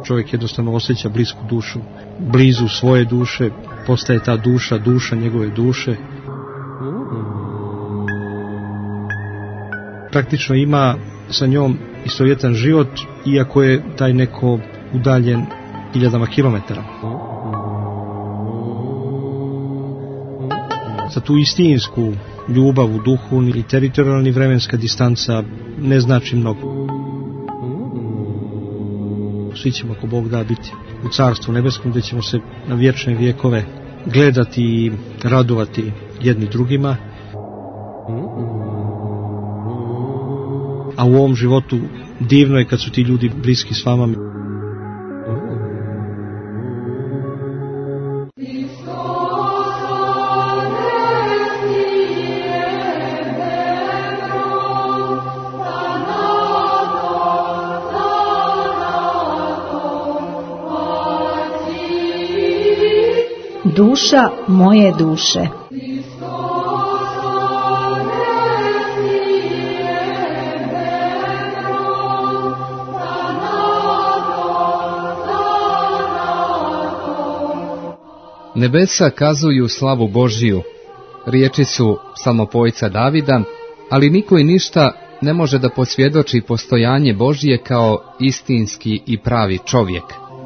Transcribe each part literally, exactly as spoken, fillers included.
čovjek jednostavno osjeća blisku dušu, blizu svoje duše, postaje ta duša, duša njegove duše. Praktično ima sa njom istovjetan život, iako je taj neko udaljen hiljadama kilometara. Za tu istinsku ljubav u duhu i teritorijalna i vremenska distanca ne znači mnogo. Svi ćemo, ako Bog da, biti u Carstvu nebeskom, gdje ćemo se na vječne vjekove gledati i radovati jedni drugima. A u ovom životu divno je kad su ti ljudi bliski s vama. Duša moje duše. Nebesa kazuju slavu Božiju, riječi su psalmopojca Davida, ali niko i ništa ne može da posvjedoči postojanje Božije kao istinski i pravi čovjek.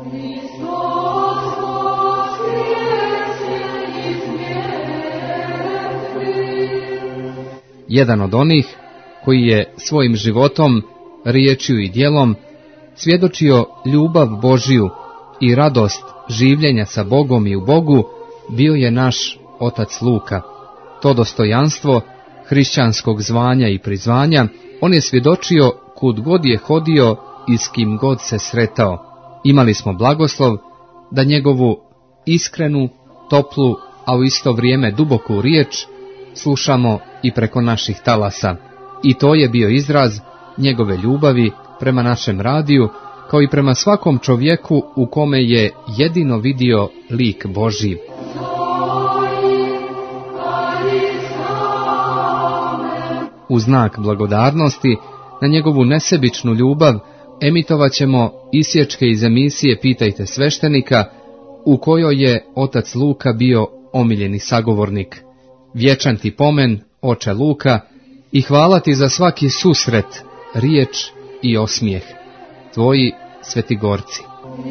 Jedan od onih koji je svojim životom, riječju i djelom svjedočio ljubav Božiju i radost življenja sa Bogom i u Bogu, bio je naš otac Luka. To dostojanstvo hrišćanskog zvanja i prizvanja on je svjedočio kud god je hodio i s kim god se sretao. Imali smo blagoslov da njegovu iskrenu, toplu, a u isto vrijeme duboku riječ slušamo i preko naših talasa. I to je bio izraz njegove ljubavi prema našem radiju, kao i prema svakom čovjeku u kome je jedino vidio lik Božji. U znak blagodarnosti na njegovu nesebičnu ljubav emitovat ćemo isječke iz emisije Pitajte sveštenika, u kojoj je otac Luka bio omiljeni sagovornik. Vječan ti pomen, oče Luka, i hvala ti za svaki susret, riječ i osmijeh. Tvoji Svetigorci.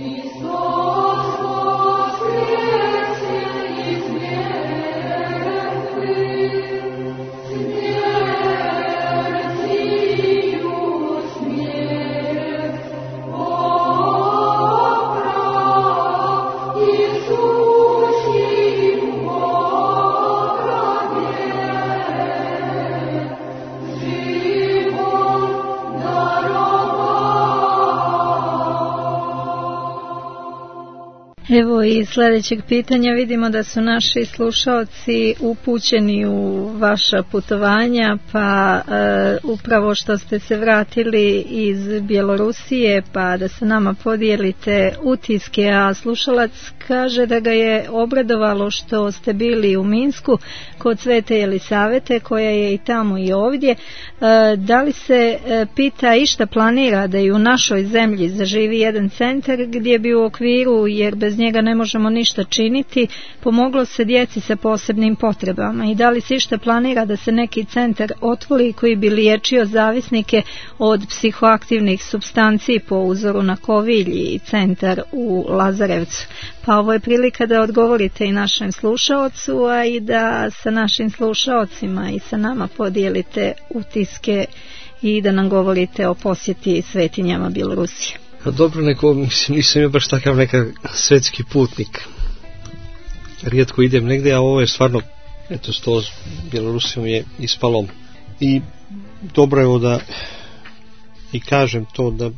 Evo i sljedećeg pitanja vidimo da su naši slušalci upućeni u vaša putovanja, pa e, upravo što ste se vratili iz Bjelorusije, pa da se nama podijelite utiske, a slušalac kaže da ga je obradovalo što ste bili u Minsku kod Svete Jelisavete, koja je i tamo i ovdje. E, da li se e, pita išta planira da i u našoj zemlji zaživi jedan centar gdje bi u okviru, jer bez njega ne možemo ništa činiti, pomoglo se djeci sa posebnim potrebama, i da li se išta planira da se neki centar otvori koji bi liječio zavisnike od psihoaktivnih supstanci po uzoru na Kovilji i centar u Lazarevcu. Pa ovo je prilika da odgovorite i našem slušaocu, a i da sa našim slušaocima i sa nama podijelite utiske i da nam govorite o posjeti svetinjama Bjelorusije. A dobro, neko, mislim, nisam ja baš takav neka svetski putnik. Rijetko idem negdje, a ovo je stvarno, eto, s to s Bjelorusijom je ispalo. I dobro je ovo da i kažem to, da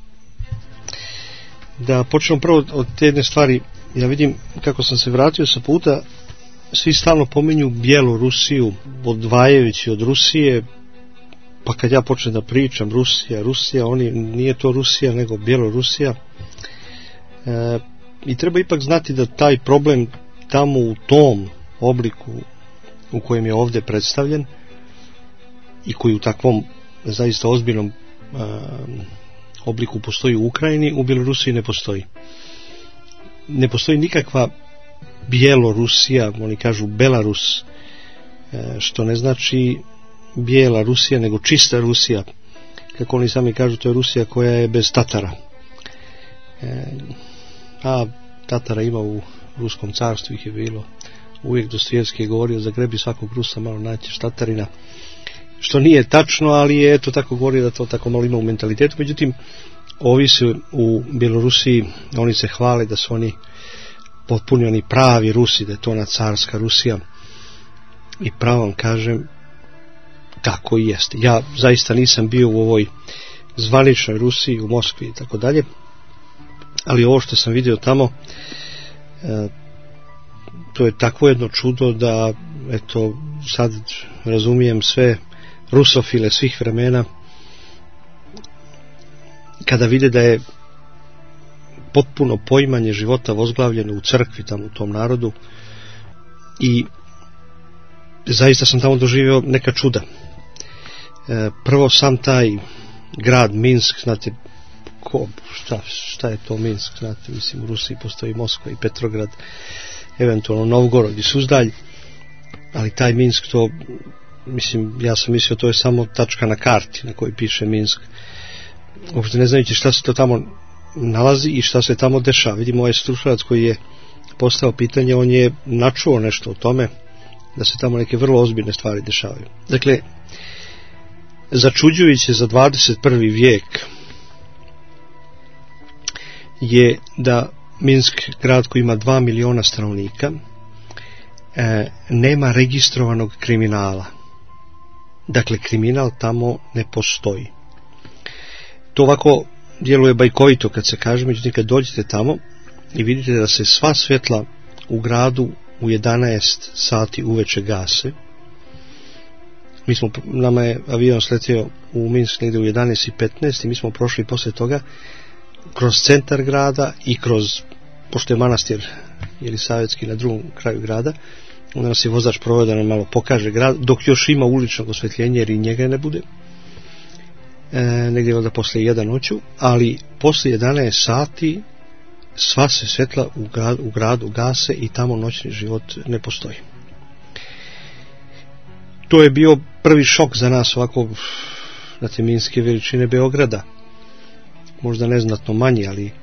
da počnemo prvo od te jedne stvari. Ja vidim kako sam se vratio sa puta, svi stalno pominju Bjelorusiju, odvajajući od Rusije, pa kad ja počnem da pričam Rusija, Rusija, oni, nije to Rusija nego Bjelorusija. E, i treba ipak znati da taj problem tamo u tom obliku u kojem je ovdje predstavljen i koji u takvom zaista ozbiljnom e, obliku postoji u Ukrajini, u Bjelorusiji ne postoji. Ne postoji nikakva Bjelorusija, oni kažu Belarus, što ne znači bijela Rusija, nego čista Rusija. Kako oni sami kažu, to je Rusija koja je bez Tatara. A Tatara ima u Ruskom carstvu, ih je bilo. Uvijek Dostojevski je govorio, zagrebi svakog Rusa, malo naćeš Tatarina. Što nije tačno, ali je to tako govorio da to tako malo ima u mentalitetu. Međutim, ovi su u Bjelorusiji, oni se hvale da su oni potpuni oni pravi Rusi, da je to ona carska Rusija. I pravo vam kažem, tako i jeste. Ja zaista nisam bio u ovoj zvaničnoj Rusiji, u Moskvi i tako dalje, ali ovo što sam vidio tamo, e, to je takvo jedno čudo da, eto, sad razumijem sve rusofile svih vremena, kada vide da je potpuno poimanje života vozglavljeno u crkvi tamo u tom narodu, i zaista sam tamo doživio neka čuda. E, prvo sam taj grad Minsk, znate ko, šta, šta je to Minsk, znate, mislim u Rusiji postoji Moskva i Petrograd, eventualno Novgorod i Suzdalj, ali taj Minsk, to, mislim, ja sam mislio to je samo tačka na karti na kojoj piše Minsk, uopšte ne znajući šta se to tamo nalazi i šta se tamo dešava. Vidimo ovaj slušalac koji je postao pitanje, on je načuo nešto o tome, da se tamo neke vrlo ozbiljne stvari dešavaju. Dakle, začuđujuće za dvadeset prvi vijek je da Minsk, grad koji ima dva miliona stanovnika, e, nema registrovanog kriminala. Dakle, kriminal tamo ne postoji. To ovako djeluje bajkovito kad se kaže, međutim kad dođete tamo i vidite da se sva svjetla u gradu u jedanaest sati uveče gase. Mi smo, nama je avion sletio u Minsk negdje u jedanaest i petnaest i mi smo prošli posle toga kroz centar grada i kroz, pošto je manastir Jelisavjetski na drugom kraju grada, onda nas je vozač proveo da nam malo pokaže grad, dok još ima uličnog osvjetljenja jer i njega ne bude, e, negdje valjda posle jedan noću, ali posle jedanaest sati sva se svjetla u gradu, u gradu gase i tamo noćni život ne postoji. To je bio prvi šok za nas, ovako, znate, minske veličine Beograda, možda neznatno manji, ali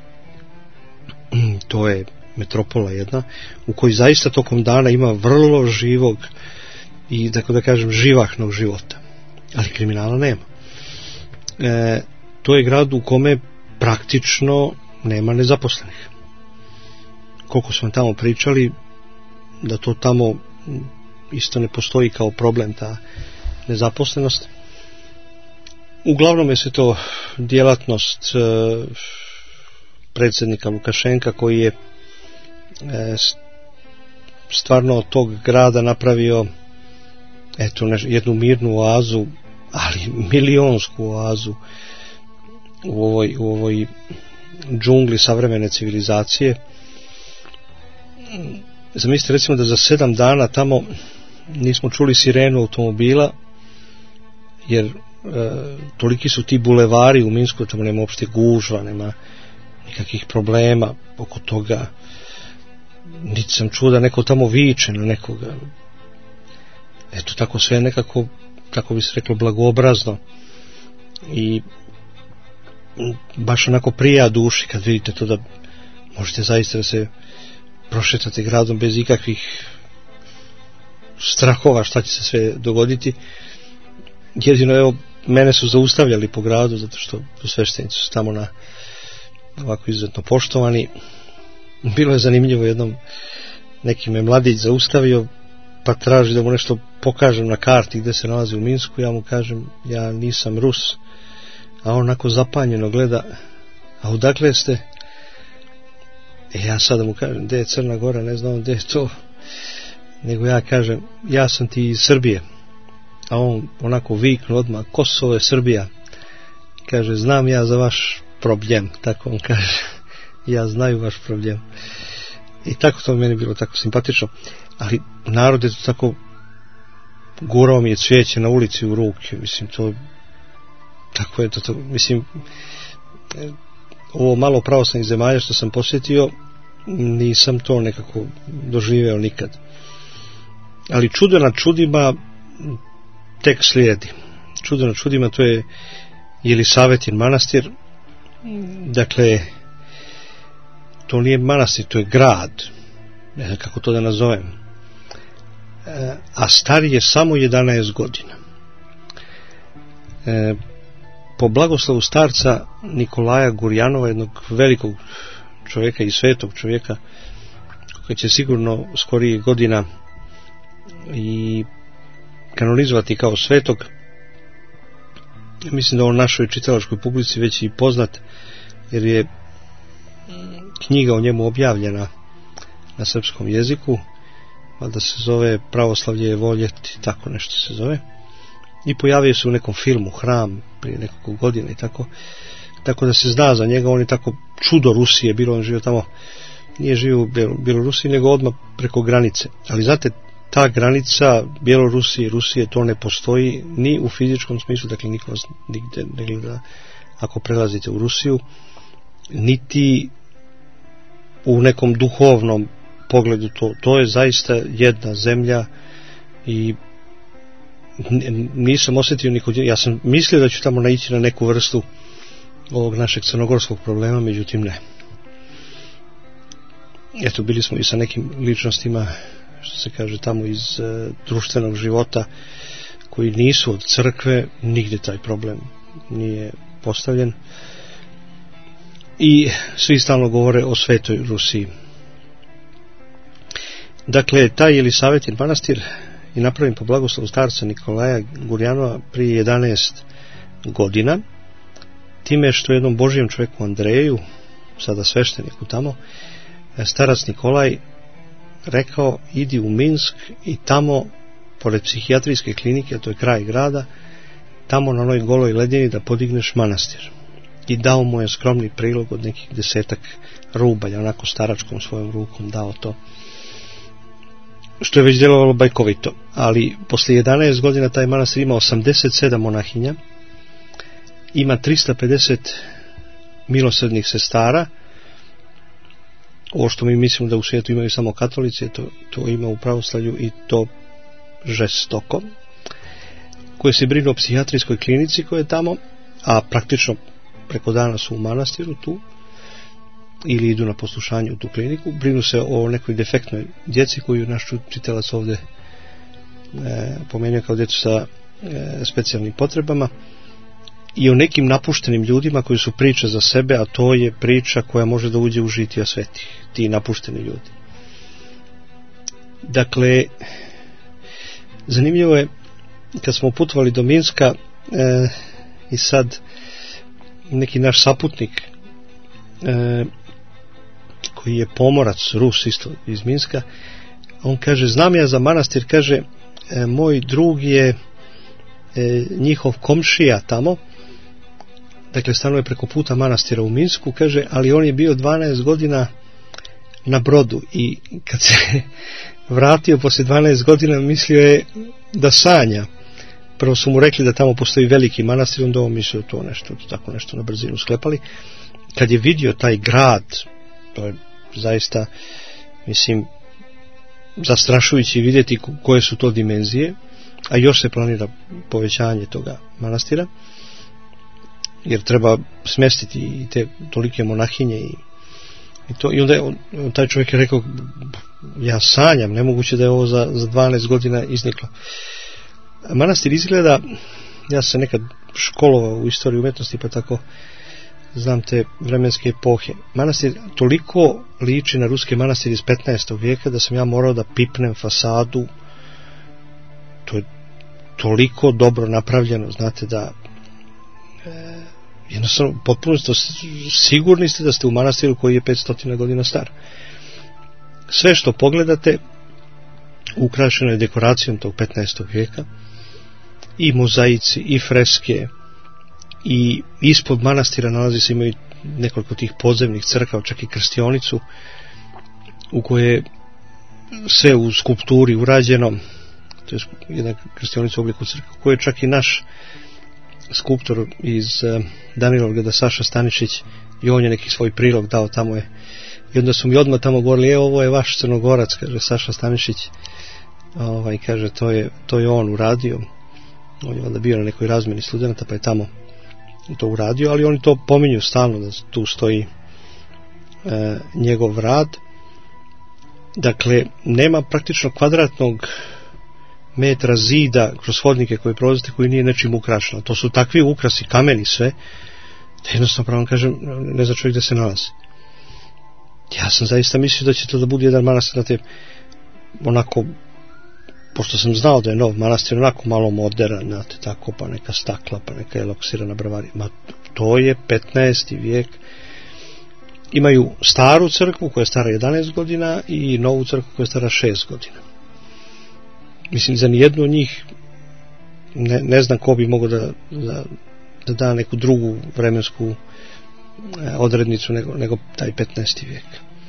to je metropola jedna u kojoj zaista tokom dana ima vrlo živog i, tako da kažem, živahnog života, ali kriminala nema. E, to je grad u kome praktično nema nezaposlenih. Koliko smo tamo pričali da to tamo isto ne postoji kao problem, ta nezaposlenost. Uglavnom je se to djelatnost e, predsjednika Lukašenka, koji je e, stvarno od tog grada napravio eto ne, jednu mirnu oazu, ali milionsku oazu u ovoj, u ovoj džungli savremene civilizacije. Zamislite recimo da za sedam dana tamo nismo čuli sirenu automobila, jer e, toliki su ti bulevari u Minsku, tamo nema uopšte gužva, nema nikakvih problema oko toga, niti sam čuo da neko tamo viče na nekoga. Eto, tako sve nekako, kako bi se reklo, blagoobrazno i baš onako prija duši kad vidite to, da možete zaista da se prošetate gradom bez ikakvih strahova šta će se sve dogoditi. Jedino, evo, mene su zaustavljali po gradu zato što sveštenici su tamo na ovako izuzetno poštovani. Bilo je zanimljivo, jednom neki me mladić zaustavio pa traži da mu nešto pokažem na karti gdje se nalazi u Minsku. Ja mu kažem, ja nisam Rus, a on onako zapanjeno gleda, a odakle ste? E ja sada mu kažem, gdje je Crna Gora, ne znam gdje je to, nego ja kažem, ja sam ti iz Srbije, a on onako viknu odmah, Kosovo je Srbija. Kaže, znam ja za vaš problem, tako on kaže, ja znaju vaš problem. I tako to meni bilo tako simpatično, ali narod je to tako, gurao mi je cvijeće na ulici u ruke, mislim, to tako je to, to mislim, ovo malo pravoslavnih zemalja što sam posjetio, nisam to nekako doživeo nikad. Ali čudo na čudima tek slijedi. Čudo na čudima, to je Jelisavetin manastir. Dakle, to nije manastir, to je grad, ne znam kako to da nazovem, a star je samo jedanaest godina. E, po blagoslovu starca Nikolaja Gurjanova, jednog velikog čovjeka i svetog čovjeka, koji će sigurno skorije godina i kanonizovati kao svetog, mislim da on našoj čitalačkoj publici već i poznat, jer je knjiga o njemu objavljena na srpskom jeziku, valjda se zove Pravoslavlje je voljeti, tako nešto se zove, i pojavio se u nekom filmu Hram prije nekoliko godina i tako, tako da se zna za njega. On je tako čudo Rusije, bilo on živio tamo, nije živio u Bjelorusiji, nego odmah preko granice. Ali znate, ta granica Bjelorusije i Rusije, to ne postoji ni u fizičkom smislu, dakle niko vas nigde ne gleda ako prelazite u Rusiju, niti u nekom duhovnom pogledu. To, to je zaista jedna zemlja i nisam osjetio nikod, ja sam mislio da ću tamo naići na neku vrstu ovog našeg crnogorskog problema, međutim ne. Eto, bili smo i sa nekim ličnostima, što se kaže, tamo iz uh, društvenog života, koji nisu od crkve, nigdje taj problem nije postavljen, i svi stalno govore o svetoj Rusiji. Dakle, taj Jelisavetin manastir je napravljen po blagoslovu starca Nikolaja Gurjanova prije jedanaest godina, time što jednom Božijem čovjeku Andreju, sada svešteniku tamo, starac Nikolaj rekao: idi u Minsk i tamo, pored psihijatrijske klinike, a to je kraj grada, tamo na onoj goloj ledini da podigneš manastir. I dao mu je skromni prilog od nekih desetak rubalja, onako staračkom svojom rukom dao to, što je već djelovalo bajkovito. Ali posle jedanaest godina taj manastir ima osamdeset sedam monahinja, ima trista pedeset milosrdnih sestara. Ovo što mi mislimo da u svijetu imaju samo katolici, to, to ima u pravoslavlju, i to žestoko, koje se brinu o psihijatrijskoj klinici koja je tamo, a praktično preko dana su u manastiru tu, ili idu na poslušanje u tu kliniku. Brinu se o nekoj defektnoj djeci koju naš čitalac ovdje e, pomenuo kao djecu sa e, specijalnim potrebama, i o nekim napuštenim ljudima koji su priča za sebe, a to je priča koja može da uđe u žitija svetih, ti napušteni ljudi. Dakle, zanimljivo je, kad smo putovali do Minska, e, i sad neki naš saputnik, e, koji je pomorac, Rus isto iz Minska, on kaže: znam ja za manastir, kaže, e, moj drug je e, njihov komšija tamo, dakle stanuje preko puta manastira u Minsku, kaže, ali on je bio dvanaest godina na brodu, i kad se vratio poslije dvanaest godina, mislio je da sanja. Prvo su mu rekli da tamo postoji veliki manastir, onda on mislio to nešto, tako nešto na brzinu sklepali. Kad je vidio taj grad, to je zaista, mislim, zastrašujući vidjeti koje su to dimenzije, a još se planira povećanje toga manastira, jer treba smjestiti i te tolike monahinje i, i to. I onda je on, taj čovjek je rekao: ja sanjam, nemoguće da je ovo za, za dvanaest godina izniklo. Manastir izgleda, ja sam nekad školovao u istoriji umjetnosti, pa tako znam te vremenske epohe. Manastir toliko liči na ruski manastir iz petnaestog vijeka da sam ja morao da pipnem fasadu. To je toliko dobro napravljeno, znate, da e, jednostavno potpuno ste sigurni ste da ste u manastiru koji je petsto godina star. Sve što pogledate ukrašeno je dekoracijom tog petnaestog vijeka, i mozaici, i freske, i ispod manastira nalazi se, imaju nekoliko tih podzemnih crkava, čak i krstionicu u kojoj je sve u skulpturi urađeno. To je jedna krstionica u obliku crkve, koju je čak i naš skulptor iz uh, Danilovgrada, Saša Stanišić, i on je neki svoj prilog dao, tamo je, i onda su mi odmah tamo govorili, e, ovo je vaš Crnogorac, kaže Saša Stanišić, ovaj, kaže, to je, to je on uradio, on je onda bio na nekoj razmjeni studenta, pa je tamo to uradio, ali oni to pominju stalno, da tu stoji e, njegov rad. Dakle, nema praktično kvadratnog metra zida kroz hodnike koje prolazite koji nije nečim ukrašeno. To su takvi ukrasi, kameni sve, da jednostavno pravo kažem, ne zna čovjek da se nalazi. Ja sam zaista mislio da će to da bude jedan manastir, znate, onako, pošto sam znao da je nov manastir onako malo moderan, znate, tako, pa neka stakla, pa neka eloksirana bravarija, ma to je petnaesti vijek. Imaju staru crkvu koja je stara jedanaest godina i novu crkvu koja je stara šest godina. Mislim, za nijednu od njih ne, ne znam ko bi mogao da, da, da da neku drugu vremensku odrednicu nego, nego taj petnaesti vijek.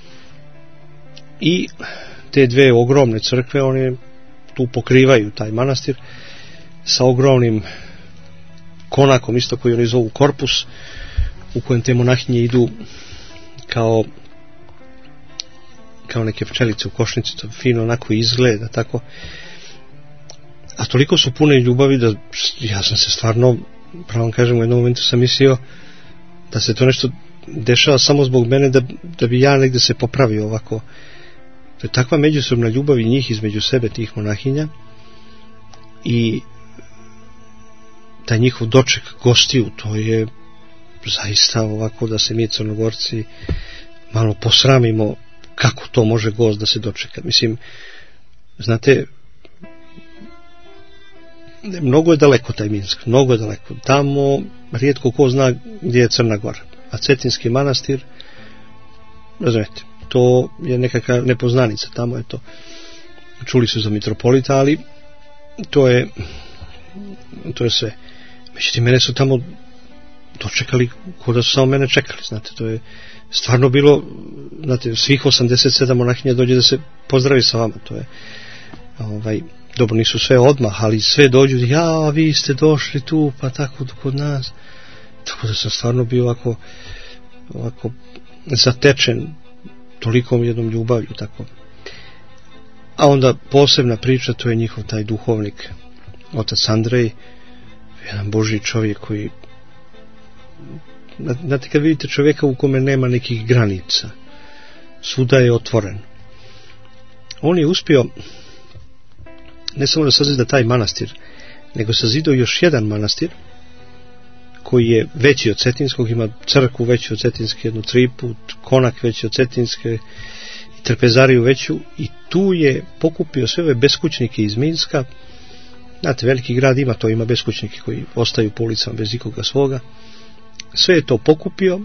I te dve ogromne crkve, one tu pokrivaju taj manastir sa ogromnim konakom, isto koji oni zovu korpus, u kojem te monahinje idu kao kao neke pčelice u košnici, to fino onako izgleda, tako. A toliko su pune ljubavi da ja sam se stvarno, pravo kažem, u jednom momentu sam mislio da se to nešto dešava samo zbog mene, da, da bi ja negde se popravio ovako. To je takva međusobna ljubav i njih između sebe, tih monahinja, i taj njihov doček gostiju, to je zaista ovako da se mi Crnogorci malo posramimo kako to može gost da se dočeka. Mislim, znate, mnogo je daleko taj Minsk, mnogo je daleko. Tamo rijetko ko zna gdje je Crna Gora. A Cetinski manastir, razumijete, to je nekakva nepoznanica, tamo je to. Čuli su za mitropolita, ali to je to je sve. Međutim, mene su tamo dočekali ko da su samo mene čekali, znate, to je stvarno bilo, znate, svih osamdeset sedam monahinja dođe da se pozdravi sa vama, to je ovaj, dobro, nisu sve odmah, ali sve dođu, ja, vi ste došli tu, pa tako kod nas, tako da sam stvarno bio ovako ovako zatečen tolikom jednom ljubavlju, tako. A onda posebna priča, to je njihov taj duhovnik, otac Andrej, jedan Božji čovjek koji, znate, kad vidite čovjeka u kome nema nekih granica, svuda je otvoren, on je uspio ne samo da sazida taj manastir, nego sazidao još jedan manastir koji je veći od Cetinskog, ima crkvu veću od Cetinske, jednu tri put, konak veći od Cetinske i trpezariju veću, i tu je pokupio sve ove beskućnike iz Minska. Znate, veliki grad ima to, ima beskućnike koji ostaju po ulicama bez ikoga svoga. Sve je to pokupio,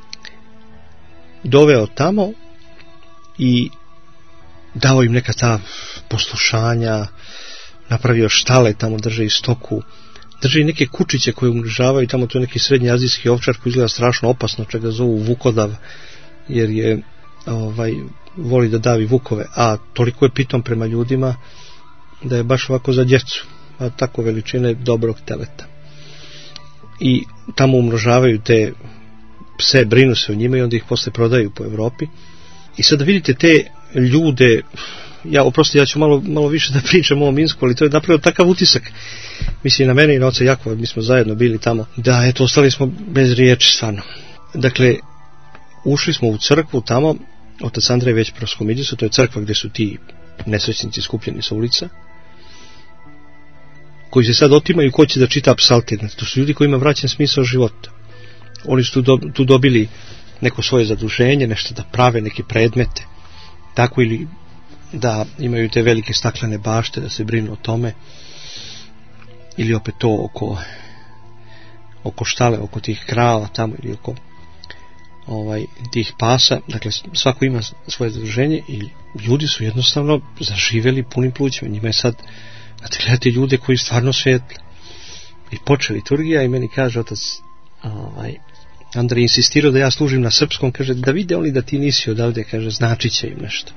doveo tamo i dao im neka ta poslušanja, napravio štale, tamo drže i stoku, drže i neke kučiće koje umrežavaju, tamo to je neki srednji azijski ovčar koji izgleda strašno opasno, čega zovu vukodav, jer je ovaj, voli da davi vukove, a toliko je pitom prema ljudima da je baš ovako za djecu, a tako veličine dobrog teleta. I tamo umnožavaju te pse, brinu se o njima i onda ih posle prodaju po Evropi. I sad vidite te ljude, ja oprosti, ja ću malo, malo više da pričam o ovom Minsku, ali to je napravio takav utisak, mislim, na mene i na oca Jakova, mi smo zajedno bili tamo, da eto, ostali smo bez riječi stvarno. Dakle, ušli smo u crkvu tamo, otac Andrej već proskomidju su, to je crkva gdje su ti nesrećnici skupljeni sa ulica, koji se sad otimaju ko će da čita psaltir. To su ljudi kojima vraćen smisao života. Oni su tu, do, tu dobili neko svoje zaduženje, nešto da prave, neke predmete, tako, ili da imaju te velike staklene bašte, da se brinu o tome, ili opet to oko oko štale, oko tih krava tamo, ili oko ovaj, tih pasa. Dakle, svako ima svoje zaduženje i ljudi su jednostavno zaživjeli punim plućima. Njima je sad, znate, gledate ljude koji stvarno svijetle. I počne liturgija i meni kaže otac ovaj, Andrej insistirao da ja služim na srpskom, kaže, da vide oni da ti nisi odavde, kaže, značit će im nešto.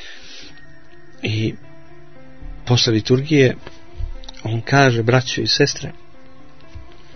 I posle liturgije on kaže, braćo i sestre,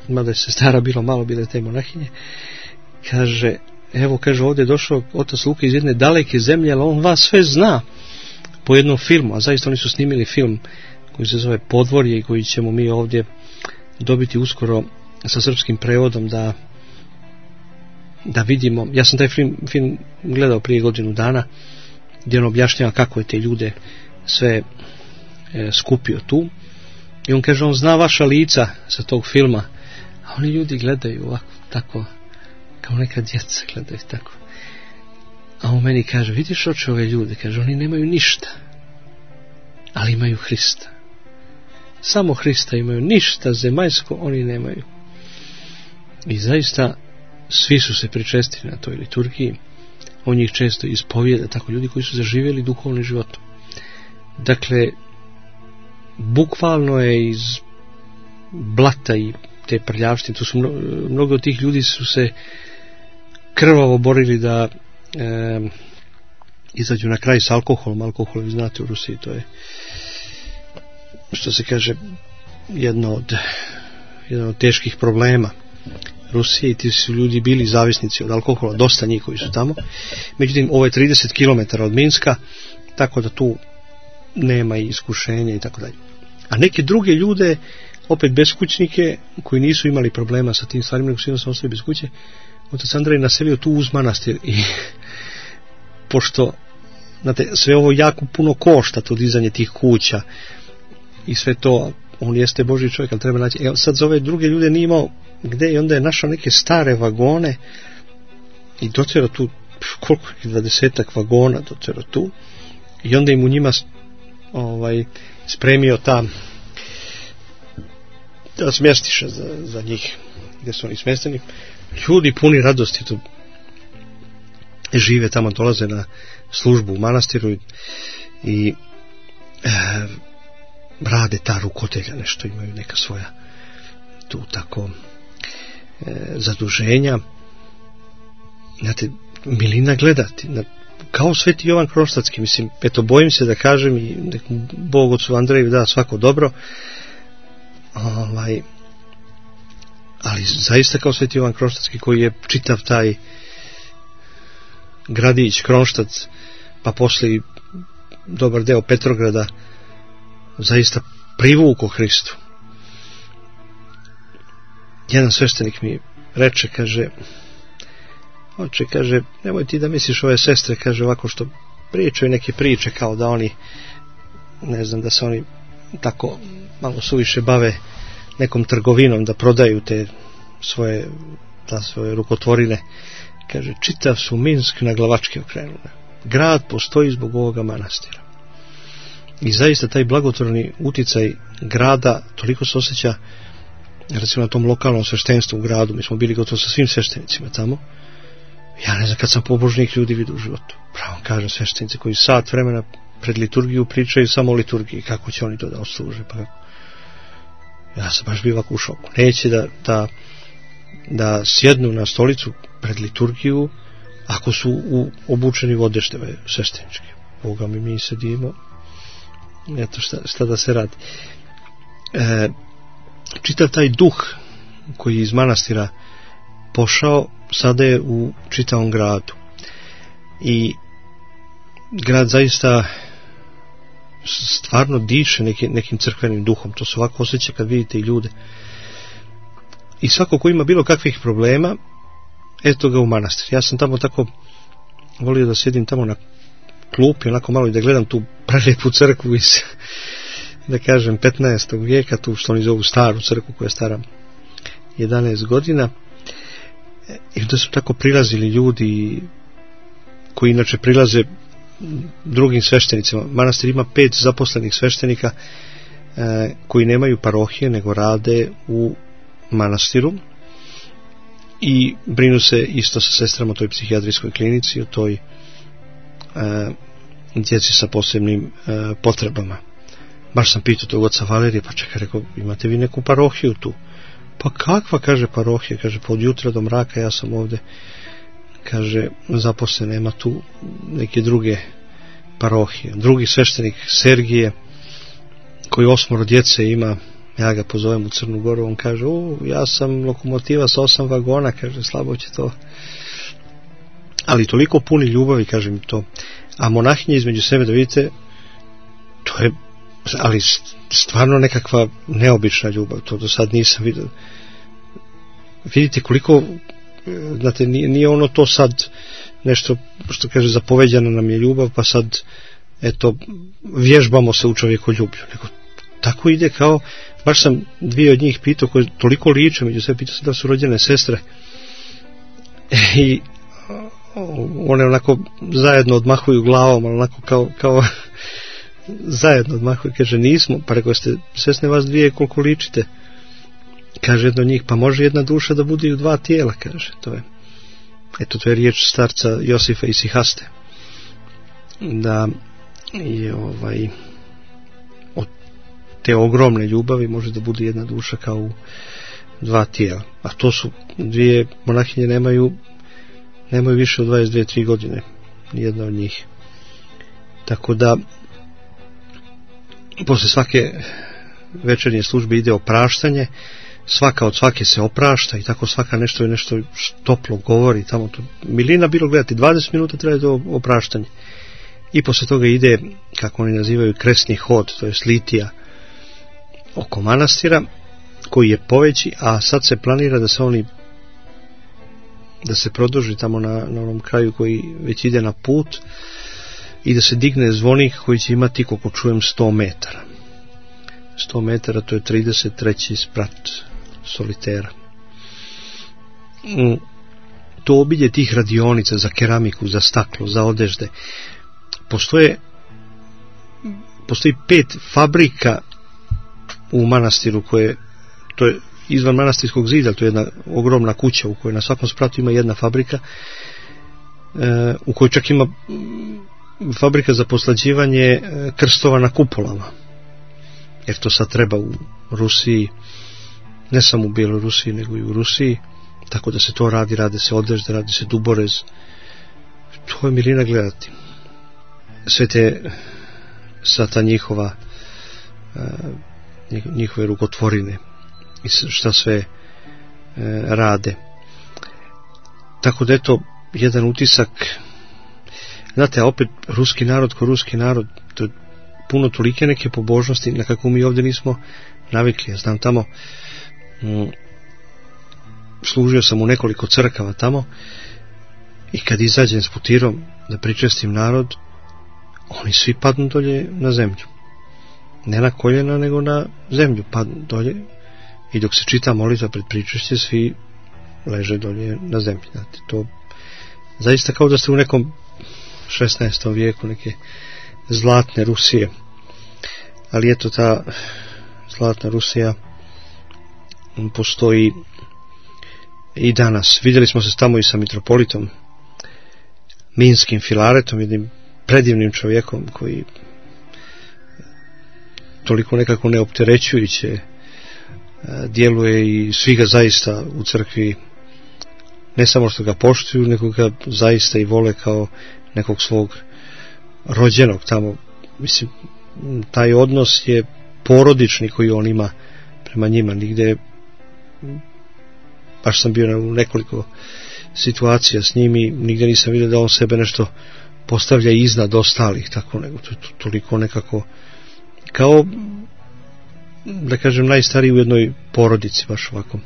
mada je se stara bilo malo, bile te monahinje, kaže, evo, kaže, ovdje je došao otac Luka iz jedne daleke zemlje, ali on vas sve zna po jednom filmu, a zaista oni su snimili film koji se zove Podvorje i koji ćemo mi ovdje dobiti uskoro sa srpskim prevodom da da vidimo. Ja sam taj film, film gledao prije godinu dana, gdje on objašnjava kako je te ljude sve e, skupio tu, i on kaže, on zna vaša lica sa tog filma, a oni ljudi gledaju ovako, tako, kao neka djeca gledaju tako. A on meni kaže, vidiš oče ove ljude, kaže, oni nemaju ništa, ali imaju Hrista. Samo Hrista imaju, ništa zemaljsko oni nemaju. I zaista svi su se pričestili na toj liturgiji. On njih često ispovijeda, tako, ljudi koji su zaživjeli duhovnim životom. Dakle, bukvalno je iz blata i te prljavštine, tu su mno, mnogo od tih ljudi su se krvavo borili da e, izađu na kraj s alkoholom. Alkohol, vi znate, u Rusiji to je, što se kaže, jedno od, jedan od teških problema Rusije, i ti su ljudi bili zavisnici od alkohola, dosta njih koji su tamo. Međutim, ovo je trideset kilometara od Minska, tako da tu nema i iskušenja i tako dalje. A neke druge ljude, opet beskućnike, koji nisu imali problema sa tim stvarima, nego su jednostavno ostali bez kuće, otac Andrej naselio tu uz manastir, i pošto, znate, sve ovo jako puno košta, to dizanje tih kuća i sve to, on jeste Božji čovjek, ali treba naći. Evo, sad za ove druge ljude nije imao gde, i onda je našao neke stare vagone i dotjero tu, koliko je, dvadesetak vagona dotjero tu, i onda im u njima ovaj, spremio ta ta smjestiša za, za njih, gdje su oni smjesteni. Ljudi puni radosti tu žive tamo, dolaze na službu u manastiru i, i e, rade ta rukodelja, nešto imaju neka svoja tu tako e, zaduženja. Znate, milina gledati, na, kao Sveti Jovan Kronštatski, mislim, eto, bojim se da kažem, i nek Bog ocu Andreju da svako dobro, ovaj, ali zaista kao Sveti Jovan Kronštatski, koji je čitav taj gradić Kronštat, pa poslije dobar deo Petrograda, zaista privuko Hristu. Jedan sveštenik mi reče, kaže, oče, kaže, nemoj ti da misliš ove sestre, kaže, ovako što pričaju neke priče, kao da oni, ne znam, da se oni tako malo suviše bave nekom trgovinom, da prodaju te svoje, ta svoje rukotvorine. Kaže, čitav su Minsk na glavačke okrenuli. Grad postoji zbog ovoga manastira. I zaista taj blagotvorni uticaj grada toliko se osjeća, recimo na tom lokalnom sveštenstvu u gradu. Mi smo bili gotovo sa svim sveštenicima tamo. Ja ne znam kad sam pobožnih ljudi vidio u životu. Pravo kažem, sveštenici koji sat vremena pred liturgiju pričaju samo o liturgiji, kako će oni to da odsluže. Pa ja sam baš bio ovako u šoku. Neće da, da, da sjednu na stolicu pred liturgiju ako su u obučeni u odešteve svešteničke. Boga mi, mi sedimo, eto šta, šta da se radi. E, čitav taj duh koji je iz manastira pošao, sada je u čitavom gradu. I grad zaista stvarno diše neki, nekim crkvenim duhom. To se ovako osjeća kad vidite i ljude. I svako ko ima bilo kakvih problema, eto ga u manastir. Ja sam tamo tako volio da sjedim tamo na klupi, onako malo, i da gledam tu prelijepu crkvu iz, da kažem, petnaestog vijeka, tu što oni zovu staru crkvu, koja je stara jedanaest godina. I da su tako prilazili ljudi koji inače prilaze drugim sveštenicima. Manastir ima pet zaposlenih sveštenika e, koji nemaju parohije, nego rade u manastiru i brinu se isto sa sestrama o toj psihijatrijskoj klinici, o toj e, djeci sa posebnim e, potrebama. Baš sam pitao tog oca Valerija, pa čekaj, rekao, imate vi neku parohiju tu? Pa kakva, kaže, parohija? Kaže, pa od jutra do mraka ja sam ovde, kaže, zaposlen, nema tu neke druge parohije. Drugi sveštenik Sergije, koji osmoro djece ima, Ja ga pozovem u Crnu Goru, on kaže, u, ja sam lokomotiva sa osam vagona, kaže, slabo će to. Ali toliko puni ljubavi, kaže mi to. A monahinje između sebe, da vidite, to je, ali stvarno nekakva neobična ljubav, to do sad nisam vidio. Vidite koliko, znate, nije, nije ono to sad nešto što kaže zapoveđana nam je ljubav, pa sad eto vježbamo se u čovjekoljublju, nego tako ide kao, baš sam dvije od njih pitao koje toliko liče među sve, pitao sam da su rođene sestre i one onako zajedno odmahuju glavom, onako kao, kao zajedno odmahuju, kaže nismo, pa rekao ste sesne vas dvije koliko ličite, kaže jedno od njih, pa može jedna duša da bude i u dva tijela, kaže, to je, eto to je riječ starca Josifa i Sihaste, da je ovaj od te ogromne ljubavi može da bude jedna duša kao u dva tijela, a to su dvije monahinje, nemaju nemaju više od dvadeset dvije tri godine, nijedna od njih, tako da posle svake večernje službe ide opraštanje, svaka od svake se oprašta i tako svaka nešto je nešto toplo govori tamo, to milina bilo gledati, dvadeset minuta traje do opraštanja i posle toga ide, kako oni nazivaju, kresni hod, to je litija oko manastira koji je poveći, a sad se planira da se oni da se produži tamo na, na onom kraju koji već ide na put i da se digne zvonik koji će imati, koliko čujem, sto metara. sto metara, to je trideset treći sprat solitera. To obilje tih radionica za keramiku, za staklo, za odežde. Postoje postoji pet fabrika u manastiru koje, to je izvan manastirskog zida, to je jedna ogromna kuća u kojoj na svakom spratu ima jedna fabrika, e, u kojoj čak ima fabrika za poslađivanje krstova na kupolama, jer to sad treba u Rusiji, ne samo u Bjelorusiji nego i u Rusiji, tako da se to radi, rade se odežde, radi se duborez, to je milina gledati. Sve te sata njihova njihove rukotvorine i šta sve e, rade, tako da je to jedan utisak. Znate, a opet ruski narod ko ruski narod, to je puno tolike neke pobožnosti na kako mi ovdje nismo navikli. Ja znam tamo, m, služio sam u nekoliko crkava tamo i kad izađem s putirom da pričestim narod, oni svi padnu dolje na zemlju, ne na koljena nego na zemlju padnu dolje i dok se čita molitva pred pričešće svi leže dolje na zemlji. Znate, to zaista kao da ste u nekom šesnaestom vijeku, neke zlatne Rusije, ali eto ta zlatna Rusija postoji i danas. Vidjeli smo se tamo i sa mitropolitom Minskim Filaretom, jednim predivnim čovjekom koji toliko nekako neopterećujuće djeluje i svi ga zaista u crkvi ne samo što ga poštuju, nego ga zaista i vole kao nekog svog rođenog tamo. Mislim, taj odnos je porodični koji on ima prema njima. Nigde, baš sam bio u nekoliko situacija s njim i nigde nisam vidio da on sebe nešto postavlja iznad ostalih, tako nego to je toliko nekako kao, da kažem, najstariji u jednoj porodici, baš ovako.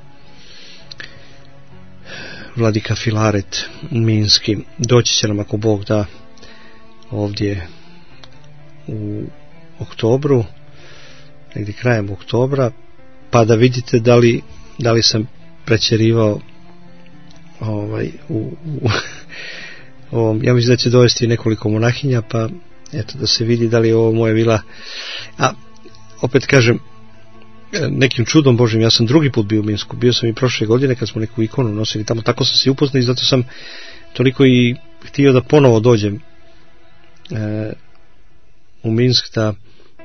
Vladika Filaret Minski doći će nam, ako Bog da, ovdje u oktobru, negdje krajem oktobra, pa da vidite da li, da li sam prećerivao ovaj, u, u ovom, ja mislim da će dovesti nekoliko monahinja, pa eto da se vidi da li je ovo moja vila. A opet kažem, nekim čudom Božim, ja sam drugi put bio u Minsku, bio sam i prošle godine kad smo neku ikonu nosili tamo, tako sam se upoznao i zato sam toliko i htio da ponovo dođem e, u Minsk, da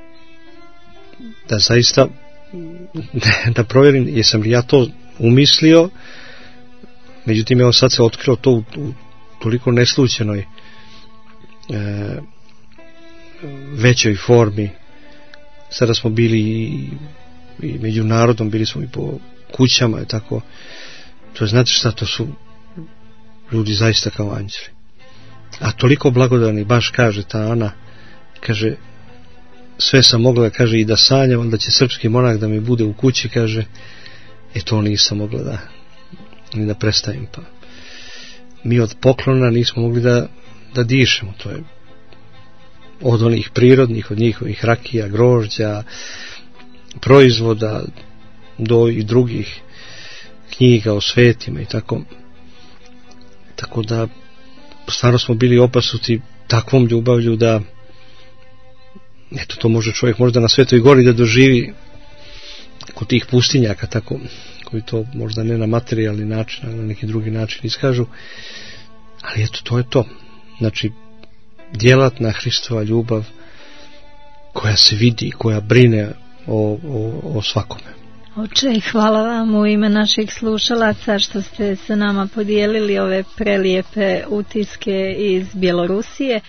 da zaista da provjerim jesam li ja to umislio. Međutim, evo sad se otkrilo to u, u toliko neslučenoj e, većoj formi. Sada smo bili i među narodom, bili smo i po kućama i tako. To je, znate šta, to su ljudi zaista kao anđeli. A toliko blagodani, baš kaže ta Ana, kaže, sve sam mogla, kaže, i da sanjam, onda će srpski monak da mi bude u kući, kaže, e to nisam mogla da, ni da prestavim, pa mi od poklona nismo mogli da, da dišemo, to je od onih prirodnih, od njihovih rakija, grožđa, proizvoda, do i drugih knjiga o svetima i tako. Tako da stvarno smo bili opasuti takvom ljubavlju da eto, to može čovjek možda na Svetoj gori da doživi kod tih pustinjaka, tako, koji to možda ne na materijalni način, na neki drugi način iskažu, ali eto, to je to. Znači, djelatna Hristova ljubav koja se vidi, koja brine o, o, o svakome. Oče, hvala vam u ime naših slušalaca što ste sa nama podijelili ove prelijepe utiske iz Bjelorusije.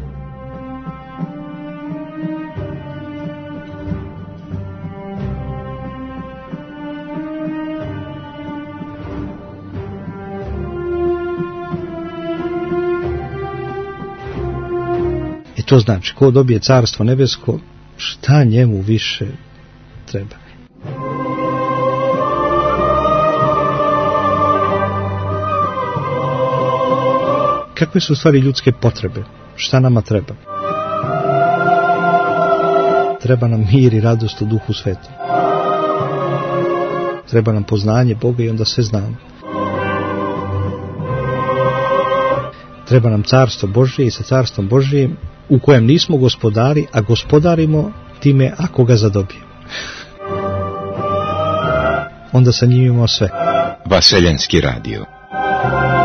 I to znači, ko dobije carstvo nebesko, šta njemu više treba? Kakve su u stvari ljudske potrebe? Šta nama treba? Treba nam mir i radost u Duhu Svetom. Treba nam poznanje Boga i onda sve znamo. Treba nam carstvo Božje i sa carstvom Božjim u kojem nismo gospodari, a gospodarimo time ako ga zadobijemo. Onda sa njim imamo sve. Vaseljenski radio.